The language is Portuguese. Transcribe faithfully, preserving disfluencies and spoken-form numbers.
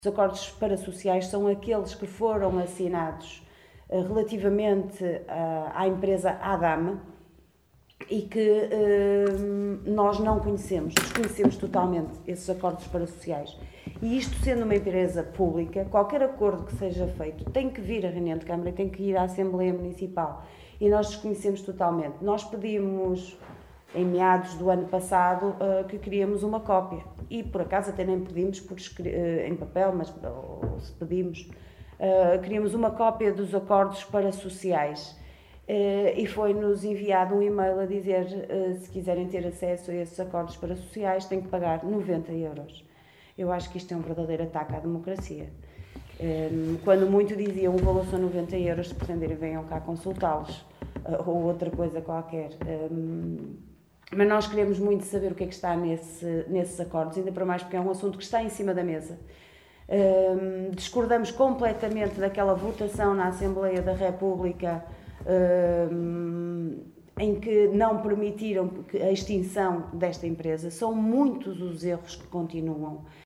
Os acordos parasociais são aqueles que foram assinados uh, relativamente uh, à empresa Adam e que uh, nós não conhecemos, desconhecemos totalmente esses acordos parasociais. E isto sendo uma empresa pública, qualquer acordo que seja feito tem que vir à reunião de Câmara, tem que ir à Assembleia Municipal e nós desconhecemos totalmente. Nós pedimos, em meados do ano passado, uh, que queríamos uma cópia e por acaso até nem pedimos por, uh, em papel, mas ou, se pedimos, uh, queríamos uma cópia dos acordos parasociais. Uh, e foi-nos enviado um e-mail a dizer uh, se quiserem ter acesso a esses acordos parasociais têm que pagar noventa euros. Eu acho que isto é um verdadeiro ataque à democracia. Um, quando muito diziam o valor são noventa euros, se pretenderem venham cá consultá-los uh, ou outra coisa qualquer. Um, mas nós queremos muito saber o que é que está nesse, nesses acordos, ainda para mais porque é um assunto que está em cima da mesa. Um, discordamos completamente daquela votação na Assembleia da República Uh, em que não permitiram a extinção desta empresa. São muitos os erros que continuam